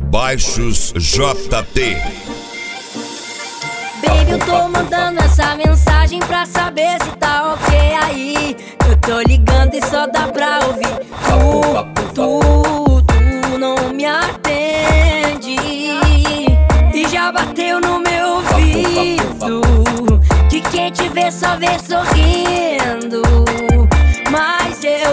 Baixos JT. Baby, eu tô mandando essa mensagem pra saber se tá ok aí. Eu tô ligando e só dá pra ouvir tu não me atende. E já bateu no meu ouvido que quem te vê só vê sorrindo. Mas eu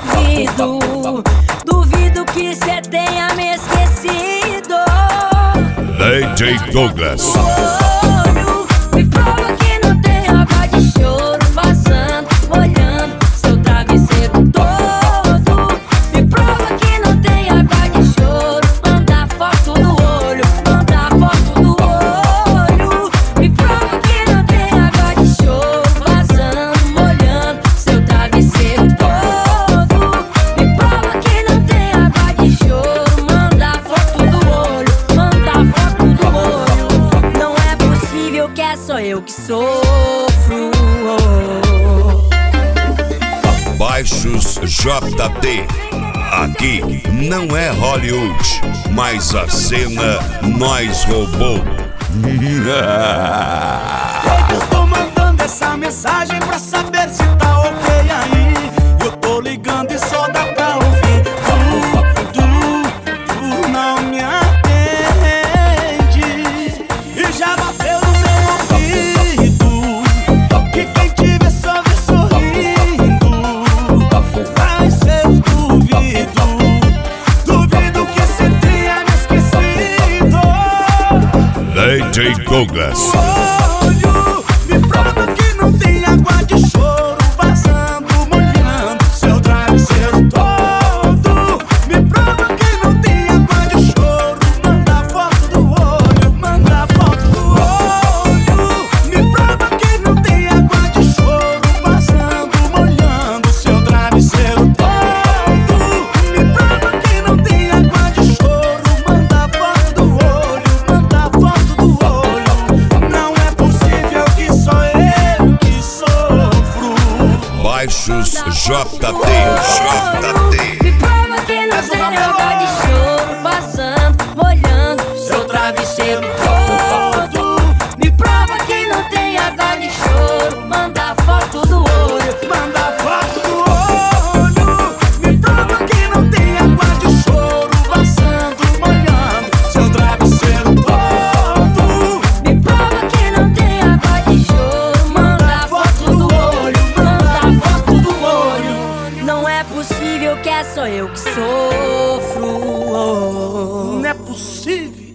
duvido que cê tenha me esquecido. DJ Douglas. Me prova que não tem água de choro passando, molhando seu travesseiro todo. Me prova que não tem água de choro, manda foto do olho, manda foto do olho. Me prova que não tem água de choro passando, molhando seu travesseiro todo. Me prova que não tem água de choro, manda foto do olho, manda foto do olho. Não é possível que é só eu que sofro. Baixos JT. Aqui não é Hollywood, mas a cena nós roubou. Eu tô mandando essa mensagem pra saber se tá ok aí. Eu tô ligando e só dá pra ouvir tu não me atende. E já bateu no meu ouvido que quem te vê só vê sorrindo. Mas eu duvido que cê tenha me esquecido. DJ Douglas. Olho, me prova que não tem água de choro vazando, molhando seu travesseiro todo. Me prova que não tem água de choro, manda foto do olho, manda foto do olho. Me prova que não tem água de choro vazando, molhando seu travesseiro todo. Me prova que não tem água de choro, manda foto do olho, manda foto do olho. Não é possível que só eu que sofro. Baixos JT. Me prova que não tem água de choro passando, molhando seu travesseiro todo. Me prova que não tem água de choro, manda foto do olho, Manda foto do olho. Me prova que não tem água de choro vazando, molhando seu travesseiro todo. me prova que não tem água de choro, manda foto do olho, manda foto do olho. Não é possível que é só eu que sofro. Não é possível.